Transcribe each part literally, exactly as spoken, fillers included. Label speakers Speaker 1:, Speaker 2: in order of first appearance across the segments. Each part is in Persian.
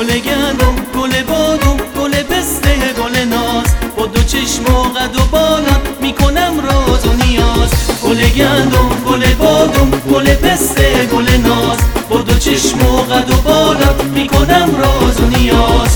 Speaker 1: گل گندم، گل بادم، گل پسته، گل ناز، با دو چشم و قد و بالات میکنم راز و نیاز. گل گندم، گل بادم، گل پسته، گل ناز، با دو چشم و قد و بالات میکنم راز و نیاز.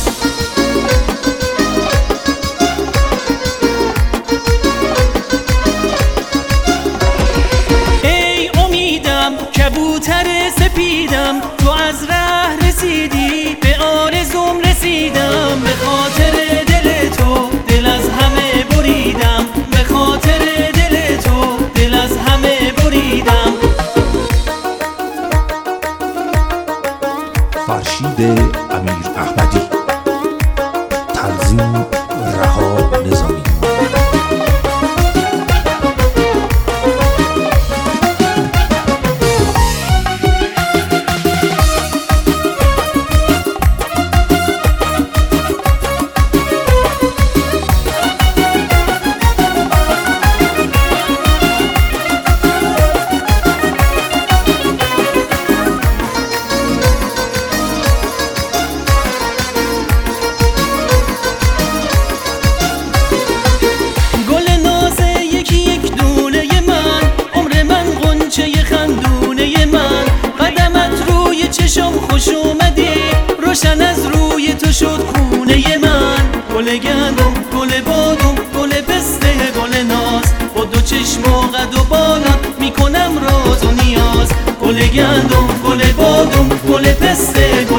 Speaker 1: ای امیدم کبوتر سپیدم، تو از ره رسیدی به آرزوم رسیدم. به خاطر دل تو دل از همه بریدم، به خاطر دل تو دل از همه بریدم.
Speaker 2: فرشید امیر احمدی، تنظیم رها نظامی.
Speaker 1: خوش اومدی روشن از روی تو شد خونه من. گل گندم، گل بادم، گل پسته، گل ناز، با دو چشم و قد و بالات میکنم راز و نیاز. گل گندم، گل بادم، گل پسته،